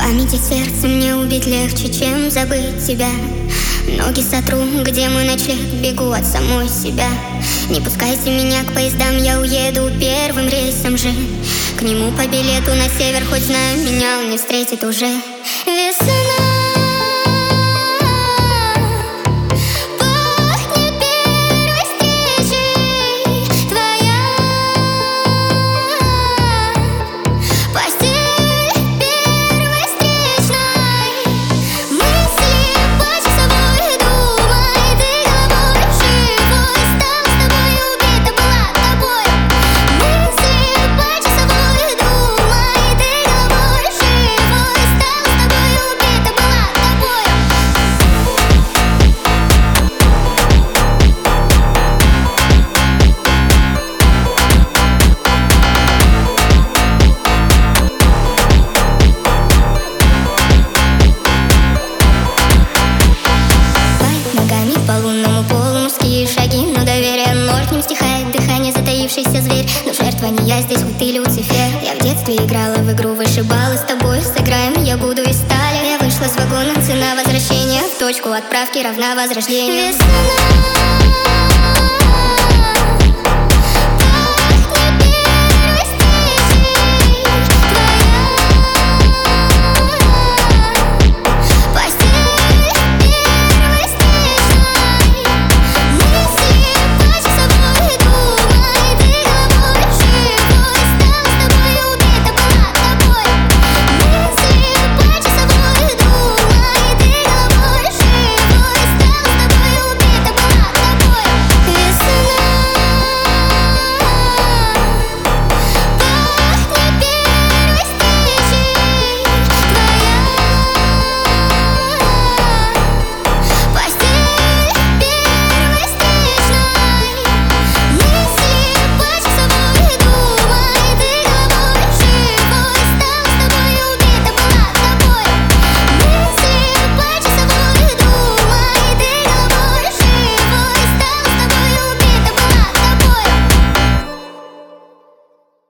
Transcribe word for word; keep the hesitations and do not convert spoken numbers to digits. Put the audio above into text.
памяти сердца мне убить легче, чем забыть тебя. Ноги сотру, где мы начали, бегу от самой себя. Не пускайте меня к поездам, я уеду первым рейсом же. К нему по билету на север, хоть знаю, меня он не встретит уже. Весна. По лунному полу мужские шаги, но доверие ноль, к ним стихает дыхание, затаившийся зверь. Но жертва не я здесь, хоть ты Люцифер. Я в детстве играла в игру выше балла, с тобой сыграем, я буду из стали. Я вышла с вагона, цена возвращения в точку отправки равна возрождению. Весна.